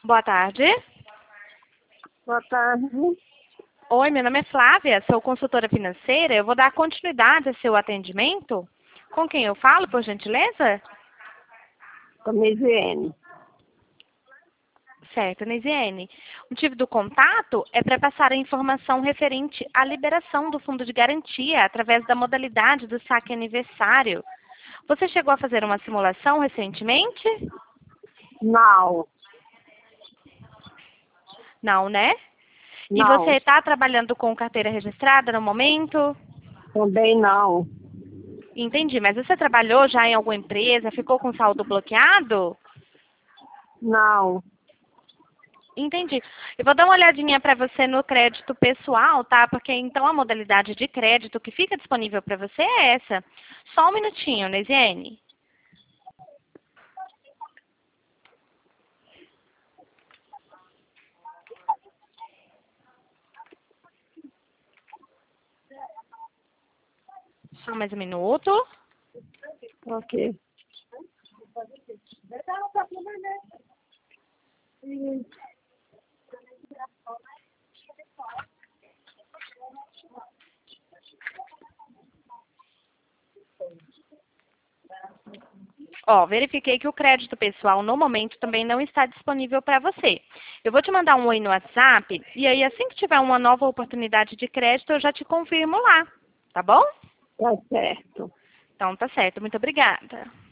Boa tarde. Boa tarde. Oi, meu nome é Flávia, sou consultora financeira. Eu vou dar continuidade ao seu atendimento. Com quem eu falo, por gentileza? Com a Misiene. Certo, Nisiene. O motivo do contato é para passar a informação referente à liberação do fundo de garantia através da modalidade do saque aniversário. Você chegou a fazer uma simulação recentemente? Não. Não, né? E Não. você está trabalhando com carteira registrada no momento? Também não. Entendi, mas você trabalhou já em alguma empresa, ficou com saldo bloqueado? Não. Entendi. Eu vou dar uma olhadinha para você no crédito pessoal, tá? Porque então a modalidade de crédito que fica disponível para você é essa. Só um minutinho, Neisiane. Só mais um minuto. Ok. Ó, verifiquei que o crédito pessoal no momento também não está disponível para você. Eu vou te mandar um oi no WhatsApp e aí assim que tiver uma nova oportunidade de crédito eu já te confirmo lá, tá bom? Tá certo. Então tá certo. Muito obrigada.